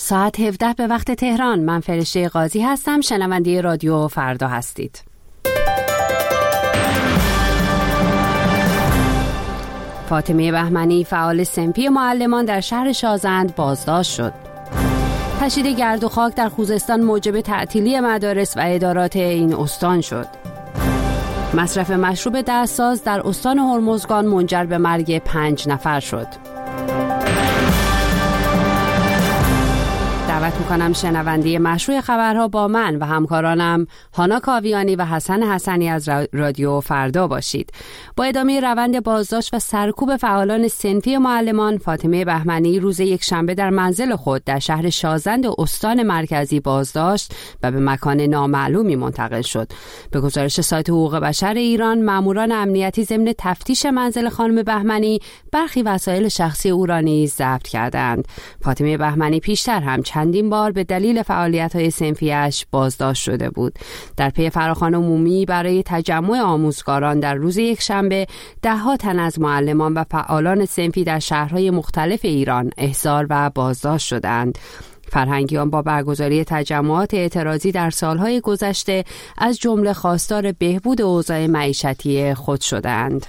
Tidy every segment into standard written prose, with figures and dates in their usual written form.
ساعت 17 به وقت تهران. من فرشته قاضی هستم. شنونده رادیو فردا هستید. فاطمه بهمنی فعال صنفی معلمان در شهر شازند بازداشت شد. تشدید گرد و خاک در خوزستان موجب تعطیلی مدارس و ادارات این استان شد. مصرف مشروب دستساز در استان هرمزگان منجر به مرگ 5 نفر شد. دعوت میکنم شنونده مشروع خبرها با من و همکارانم هانا کاویانی و حسن حسنی از رادیو فردا باشید. با ادامه روند بازداشت و سرکوب فعالان صنفی معلمان، فاطمه بهمنی روز یکشنبه در منزل خود در شهر شازند استان مرکزی بازداشت و به مکان نامعلومی منتقل شد. به گزارش سایت حقوق بشر ایران، ماموران امنیتی ضمن تفتیش منزل خانم بهمنی برخی وسایل شخصی او را نیز ضبط کردند. فاطمه بهمنی پیشتر هم چندین بار به دلیل فعالیت‌های صنفیش بازداشت شده بود. در پی فراخوان عمومی برای تجمع آموزگاران در روز یکشنبه، ده‌ها تن از معلمان و فعالان صنفی در شهرهای مختلف ایران احضار و بازداشت شدند. فرهنگیان با برگزاری تجمعات اعتراضی در سالهای گذشته از جمله خواستار بهبود اوضاع معیشتی خود شدند.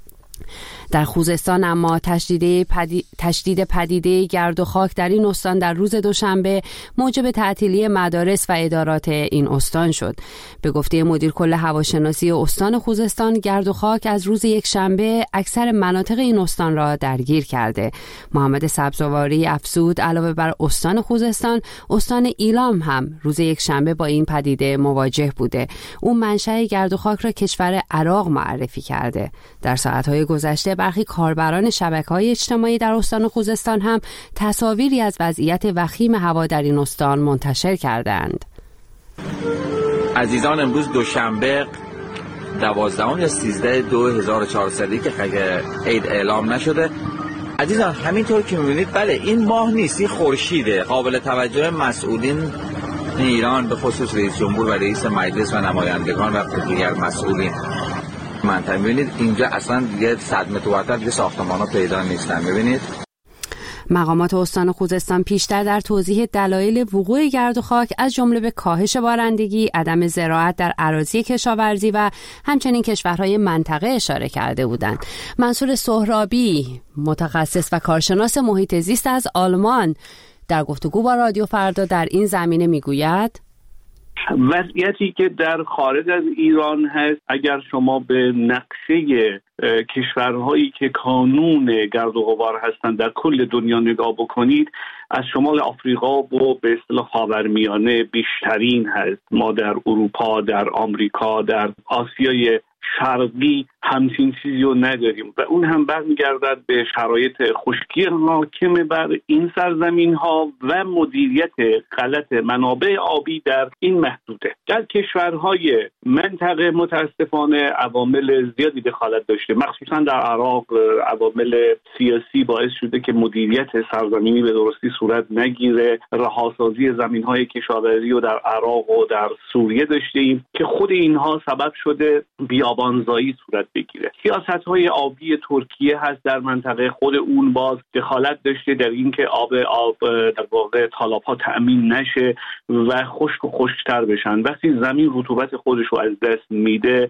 در خوزستان اما تشدید پدیده گرد و خاک در این استان در روز دوشنبه موجب تعطیلی مدارس و ادارات این استان شد. به گفته مدیر کل هواشناسی استان خوزستان، گرد و خاک از روز یکشنبه اکثر مناطق این استان را درگیر کرده. محمد سبزواری افزود علاوه بر استان خوزستان، استان ایلام هم روز یکشنبه با این پدیده مواجه بوده. او منشأ گرد و خاک را کشور عراق معرفی کرده. در ساعت‌های گذشته برخی کاربران شبکه‌های اجتماعی در استان خوزستان هم تصاویری از وضعیت وخیم هوا در این استان منتشر کردند. عزیزان، امروز دوشنبه 12 یا 13/2014 که عید اعلام نشده. عزیزان، همینطور که می‌بینید بله این ماه نیست، این خورشیده. قابل توجه مسئولین ایران به خصوص رئیس جمهور و رئیس مجلس و نمایندگان و دیگر مسئولین منطقه می‌بینید اینجا اصلا دیگه 100 متر ورتر دیگه ساختمان‌ها پیدا نیستن. می‌بینید مقامات استان خوزستان پیشتر در توضیح دلایل وقوع گرد و خاک از جمله به کاهش بارندگی، عدم زراعت در اراضی کشاورزی و همچنین کشورهای منطقه اشاره کرده بودند. منصور سهرابی، متخصص و کارشناس محیط زیست از آلمان، در گفتگو با رادیو فردا در این زمینه میگوید وضعیتی که در خارج از ایران هست، اگر شما به نقشه کشورهایی که کانون گرد و غبار هستند در کل دنیا نگاه بکنید، از شمال آفریقا و به اصطلاح خاورمیانه بیشترین هست. ما در اروپا، در آمریکا، در آسیای شرقی همچین چیزی رو نداریم و اون هم برمیگردد به شرایط خشکی حاکم بر این سرزمین ها و مدیریت غلط منابع آبی در این محدوده. در کشورهای منطقه متاسفانه عوامل زیادی دخالت داشته، مخصوصا در عراق عوامل سیاسی باعث شده که مدیریت سرزمینی به درستی صورت نگیره. رهاسازی زمین‌های کشاورزی رو در عراق و در سوریه داشتیم که خود اینها سبب شده بیابانزایی صورت بگیره. سیاست‌های آبی ترکیه هست در منطقه، خود اون باز دخالت داشته در اینکه آب در واقع تالاب‌ها تأمین نشه و خشک و خشک‌تر بشن. وقتی زمین رطوبت خودش رو از دست میده،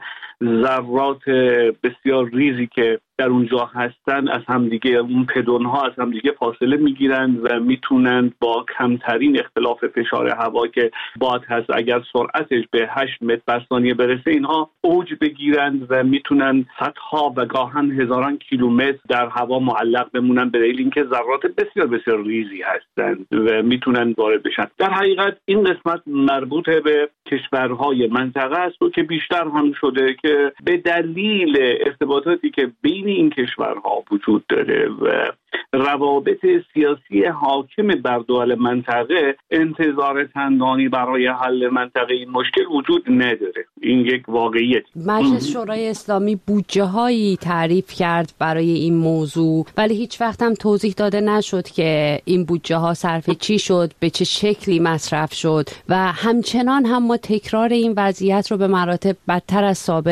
ذرات بسیار ریزی که در اونجا هستن از همدیگه، اون پدون‌ها از همدیگه فاصله میگیرن و میتونن با کمترین اختلاف فشار هوا که باد هست، اگر سرعتش به 8 متر بر ثانیه برسه، اینها اوج بگیرن و میتونن صدها و گاهن هزاران کیلومتر در هوا معلق بمونن به دلیل اینکه ذرات بسیار بسیار ریزی هستن و میتونن وارد بشن. در حقیقت این قسمت مربوط به کشورهای منطقه است و که بیشتر هم شده که به دلیل ارتباطاتی که بین این کشورها وجود داره و روابط سیاسی حاکم بر دول منطقه، انتظار چندانی برای حل منطقه این مشکل وجود نداره. این یک واقعیت. مجلس شورای اسلامی بودجه‌هایی تعریف کرد برای این موضوع، ولی هیچ وقت هم توضیح داده نشد که این بودجه‌ها صرف چی شد، به چه شکلی مصرف شد و همچنان هم ما تکرار این وضعیت رو به مراتب بدتر از سابق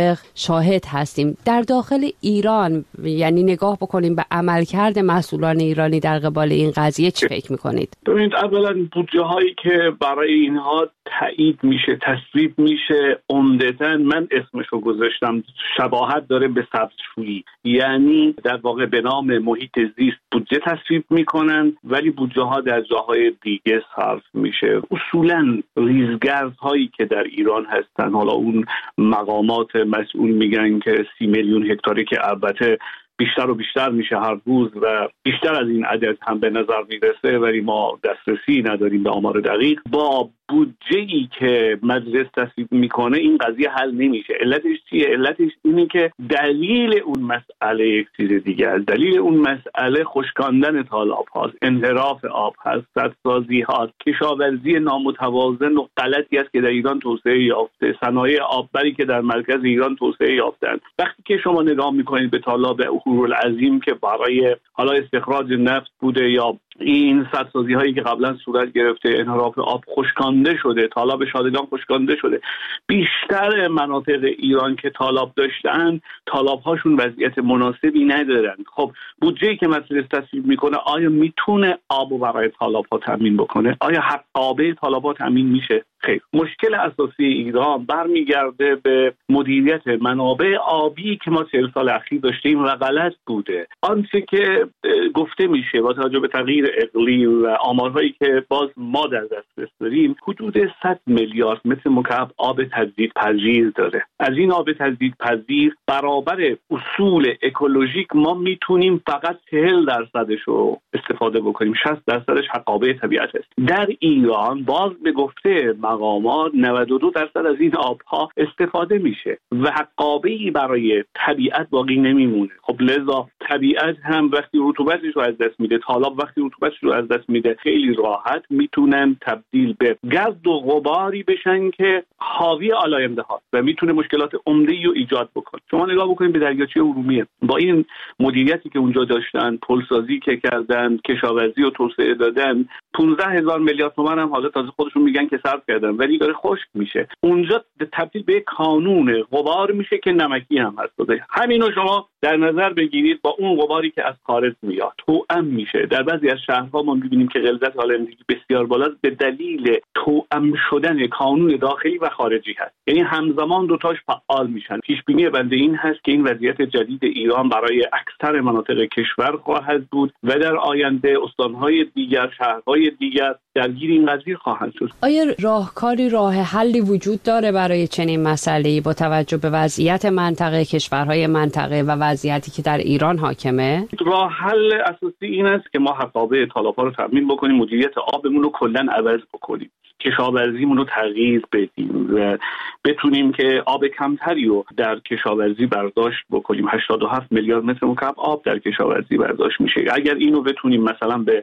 مناطق شاهد هستیم. در داخل ایران یعنی نگاه بکنیم به عملکرد مسئولان ایرانی در قبال این قضیه، چی فکر میکنید؟ ببینید، اولا بودجه هایی که برای اینها تایید میشه، تصویب میشه، عمدتاً من اسمشو گذاشتم، شباهت داره به سبزشویی. یعنی در واقع به نام محیط زیست بودجه تصویب میکنن، ولی بودجه ها در جاهای دیگه صرف میشه. اصولاً ریزگردهایی که در ایران هستن، حالا اون مقامات مسئول میگن که 30 میلیون هکتاری، که البته بیشتر و بیشتر میشه هر روز و بیشتر از این عدد هم به نظر میرسه، ولی ما دسترسی نداریم به آمار دقیق. با بودجه‌ای که مجلس تصویب میکنه این قضیه حل نمیشه. علتش چیه؟ علتش اینه که دلیل اون مسئله یک چیز دیگه است. دلیل اون مسئله خشکاندن تالاب هاست، انحراف آب هست، سدسازی هاست، کشاورزی نامتوازن و غلطی است که در ایران توسعه یافته، صنایع آببری که در مرکز ایران توسعه یافتن. وقتی که شما نگاه میکنید به تالاب اهورالعظیم که برای حالا استخراج نفت بوده یا این سدسازی هایی که قبلا صورت گرفته، انحراف آب خشکانده شده، تالاب شادگان خشکانده شده. بیشتر مناطق ایران که تالاب داشتن، تالاب هاشون وضعیت مناسبی ندارن. خب بودجه‌ای که مجلس تصویب میکنه آیا میتونه آبو برای تالاب ها تامین بکنه؟ آیا حقابه تالاب ها تامین میشه؟ خیر. مشکل اساسی ایران برمیگرده به مدیریت منابع آبی که ما 40 سال اخیر داشتیم و غلط بوده. آنچه که گفته میشه با توجه به تغییر اقلیم و آمارهایی که باز ما در دسترس داریم، حدود 100 میلیارد متر مکعب آب تجدیدپذیر داره. از این آب تجدیدپذیر برابر اصول اکولوژیک ما میتونیم فقط 40% رو استفاده بکنیم، 60% حقابه طبیعت است. در ایران باز به گفته مقامات 92% از این آبها استفاده میشه و حقابه‌ای برای طبیعت باقی نمیمونه. خب لذا طبیعت هم وقتی رطوبتش رو از دست میده، تالاب وقتی رطوبتش رو از دست میده، خیلی راحت میتونن تبدیل به گرد و غباری بشن که حاوی آلاینده هاست و میتونه مشکلات عمده‌ای رو ایجاد بکنه. شما نگاه بکنید به دریاچه ارومیه، با این مدیریتی که اونجا داشتن، پلسازی که کردن، کشاورزی و توسعه دادن، 15,000 میلیارد تومان هم حالا تازه خودشون میگن که صرف کردن، ولی داره خشک میشه. اونجا تبدیل به کانون غبار میشه که نمکی هم هست. همینو شما در نظر بگیرید با اون غباری که از خارج میاد، توأم میشه. در بعضی از شهرها ما میبینیم که غلظت آلودگی بسیار بالاست به دلیل توأم شدن کانون داخلی و خارجی هست. یعنی همزمان دوتاش فعال میشن. پیش بینی بنده این هست که این وضعیت جدید ایران برای اکثر مناطق کشور خواهد بود و در آینده استانهای دیگر، شهرهای دیگر درگیر این قضیه خواهند شد. آیا راهکاری، راه حلی وجود داره برای چنین مسئله‌ای با توجه به وضعیت منطقه، کشورهای منطقه و وضعیتی که در ایران حاکمه؟ راه حل اساسی این است که ما حقابه تالاب‌ها رو تامین بکنیم، مدیریت آبمون رو کلاً عوض بکنیم، کشاورزیمون رو تغییر بدیم و بتونیم که آب کمتری رو در کشاورزی برداشت بکنیم. 87 میلیارد متر مکعب آب در کشاورزی برداشت میشه. اگر اینو بتونیم مثلا به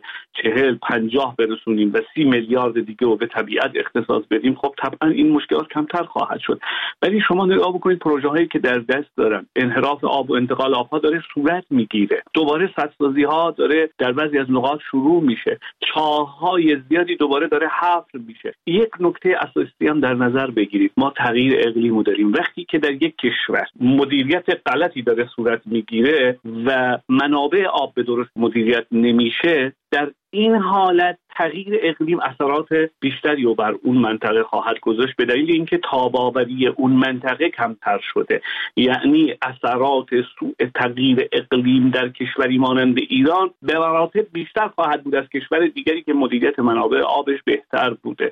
40-50 برسونیم و 30 میلیارد دیگه رو به طبیعت اختصاص بدیم، خب طبعا این مشکلات کمتر خواهد شد. ولی شما نگاه بکنید پروژه هایی که در دست دارن، انحراف آب و انتقال آبها داره صورت میگیره، دوباره سدسازی ها داره در بعضی از نقاط شروع میشه، چاه‌های زیادی دوباره داره حفر میشه. یک نکته اساسی هم در نظر بگیرید، ما تغییر اقلیمی داریم. وقتی که در یک کشور مدیریت غلطی داره صورت میگیره و منابع آب به درست مدیریت نمیشه، در این حالت تغییر اقلیم اثرات بیشتری رو بر اون منطقه خواهد گذاشت به دلیل اینکه تاب‌آوری اون منطقه کمتر شده. یعنی اثرات سوء تغییر اقلیم در کشوری مانند ایران به مراتب بیشتر خواهد بود از کشور دیگری که مدیریت منابع آبش بهتر بوده.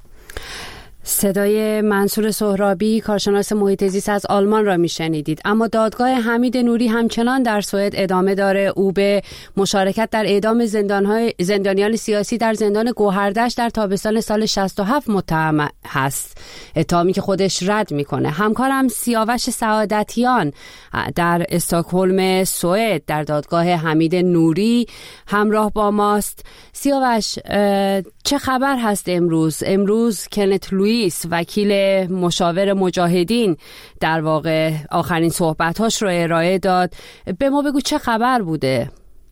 صدای منصور سهرابی، کارشناس محیط زیست از آلمان را میشنیدید. اما دادگاه حمید نوری همچنان در سوئد ادامه داره. او به مشارکت در اعدام زندانیان سیاسی در زندان گوهردشت در تابستان سال 67 متهم هست، اتهامی که خودش رد میکنه. همکارم سیاوش سعادتیان در استکهلم سوئد در دادگاه حمید نوری همراه با ماست. سیاوش، چه خبر هست امروز کنت لوئیس، وکیل مشاور مجاهدین، در واقع آخرین صحبتاش رو ارائه داد. به ما بگو چه خبر بوده؟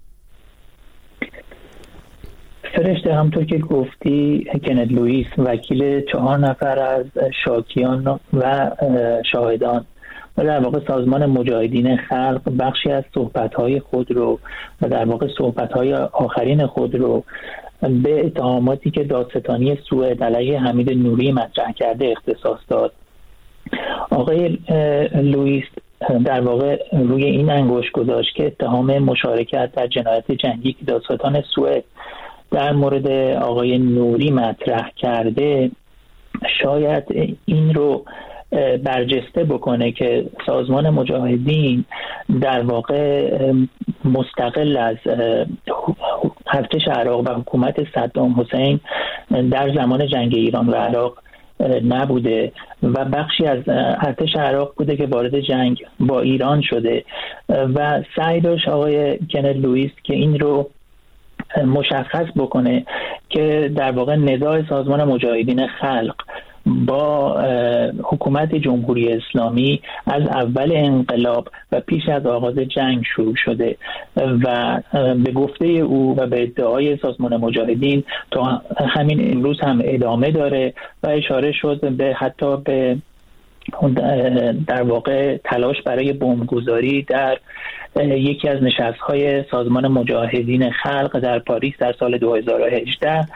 فرشته، همطور که گفتی کنت لوئیس وکیل 4 نفر از شاکیان و شاهدان و در واقع سازمان مجاهدین خلق بخشی از صحبت‌های خود رو و در واقع صحبت‌های آخرین خود رو به اتهاماتی که دادستانی سوئد علیه حمید نوری مطرح کرده اختصاص داد. آقای لوئیس در واقع روی این انگشت گذاشت که اتهام مشارکت در جنایت جنگی که دادستان سوئد در مورد آقای نوری مطرح کرده شاید این رو برجسته بکنه که سازمان مجاهدین در واقع مستقل از ارتش عراق و حکومت صدام حسین در زمان جنگ ایران و عراق نبوده و بخشی از ارتش عراق بوده که وارد جنگ با ایران شده و سعی داشت آقای کنت لوئیس که این رو مشخص بکنه که در واقع نزاع سازمان مجاهدین خلق با حکومت جمهوری اسلامی از اول انقلاب و پیش از آغاز جنگ شروع شده و به گفته او و به ادعای سازمان مجاهدین تا همین امروز هم ادامه داره و اشاره شد به حتی به در واقع تلاش برای بمبگذاری در یکی از نشست‌های سازمان مجاهدین خلق در پاریس در سال 2018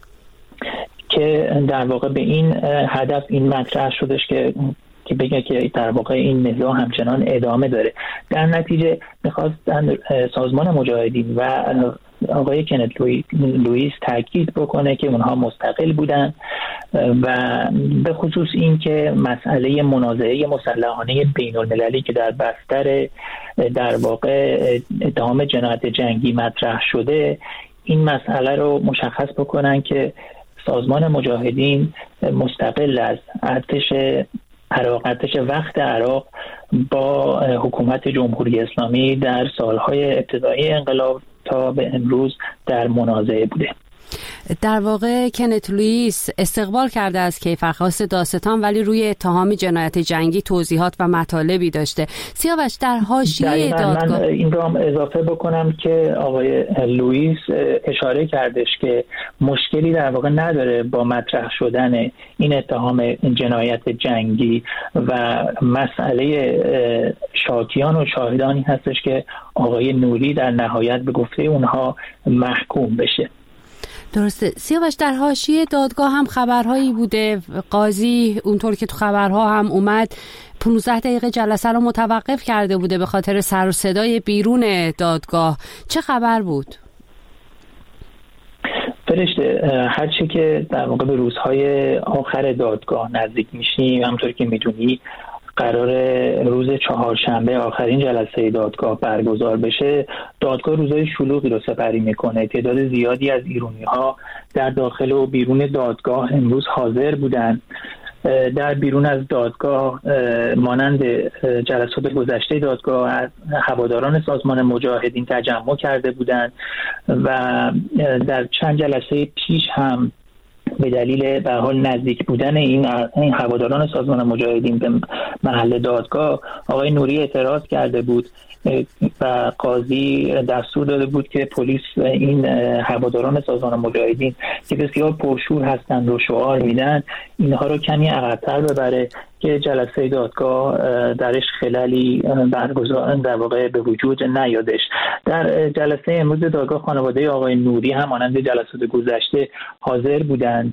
که در واقع به این هدف این مطرح شدش که بگه که در واقع این نزاع همچنان ادامه داره. در نتیجه می‌خواستن سازمان مجاهدین و آقای کنت لوئیس تاکید بکنه که اونها مستقل بودن و به خصوص این که مسئله منازعه مسلحانه بین‌المللی که در بستر در واقع اتهام جنایت جنگی مطرح شده این مسئله رو مشخص بکنن که سازمان مجاهدین مستقل از ارتش عراق، ارتش وقت عراق با حکومت جمهوری اسلامی در سالهای ابتدایی انقلاب تا به امروز در منازعه بوده. در واقع کنت لوئیس استقبال کرده از کیفرخواست دادستان ولی روی اتهام جنایت جنگی توضیحات و مطالبی داشته. سیاوش در حاشیه دادگاه من این رو هم اضافه بکنم که آقای لوئیس اشاره کردش که مشکلی در واقع نداره با مطرح شدن این اتهام جنایت جنگی و مسئله شاکیان و شاهدانی هستش که آقای نوری در نهایت به گفته اونها محکوم بشه. درسته. سیاوش در حاشیه دادگاه هم خبرهایی بوده، قاضی اونطور که تو خبرها هم اومد 15 دقیقه جلسه رو متوقف کرده بوده به خاطر سر و صدای بیرون دادگاه. چه خبر بود؟ فرشته، هرچی که در واقع به روزهای آخر دادگاه نزدیک میشیم همونطور که میدونی قرار روز چهارشنبه آخرین جلسه دادگاه برگزار بشه. دادگاه روزهای شلوغی رو سپری میکنه. تعداد زیادی از ایرانی‌ها در داخل و بیرون دادگاه امروز حاضر بودن. در بیرون از دادگاه مانند جلسات گذشته دادگاه از هواداران سازمان مجاهدین تجمع کرده بودند و در چند جلسه پیش هم به دلیل به حال نزدیک بودن این هواداران سازمان مجاهدین به محل دادگاه آقای نوری اعتراض کرده بود و قاضی دستور داده بود که پلیس این هواداران سازمان مجاهدین که بسیار پرشور هستند و شعار میدن اینها رو کمی عقب‌تر ببره که جلسه دادگاه درش خلالی برگزار در واقع به وجود نیادش. در جلسه امروز دادگاه خانواده آقای نوری هم مانند جلسات گذشته حاضر بودند.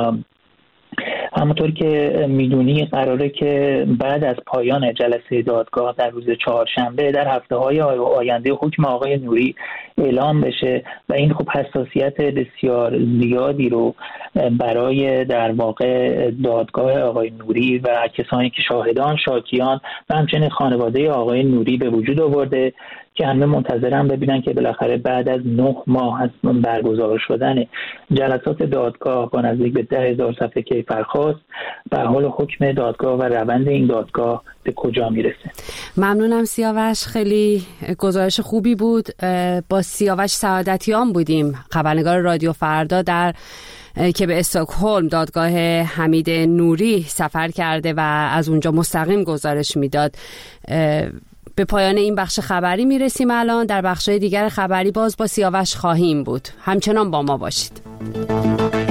همونطور که میدونی قراره که بعد از پایان جلسه دادگاه در روز چهارشنبه در هفته‌های آینده حکم آقای نوری اعلام بشه و این خب حساسیت بسیار زیادی رو برای در واقع دادگاه آقای نوری و کسانی که شاهدان، شاکیان و همچنین خانواده آقای نوری به وجود آورده که همه منتظرن ببینن که بالاخره بعد از 9 ماه از برگزار شدن جلسات دادگاه با نزدیک به 10,000 صفحه کیفرخواست به حال حکم دادگاه و روند این دادگاه به کجا میرسه. ممنونم سیاوش، خیلی گزارش خوبی بود. با سیاوش سعادتیان بودیم، خبرنگار رادیو فردا که به استکهلم دادگاه حمید نوری سفر کرده و از اونجا مستقیم گزارش میداد. به پایان این بخش خبری میرسیم. الان در بخش‌های دیگر خبری باز با سیاوش خواهیم بود. همچنان با ما باشید.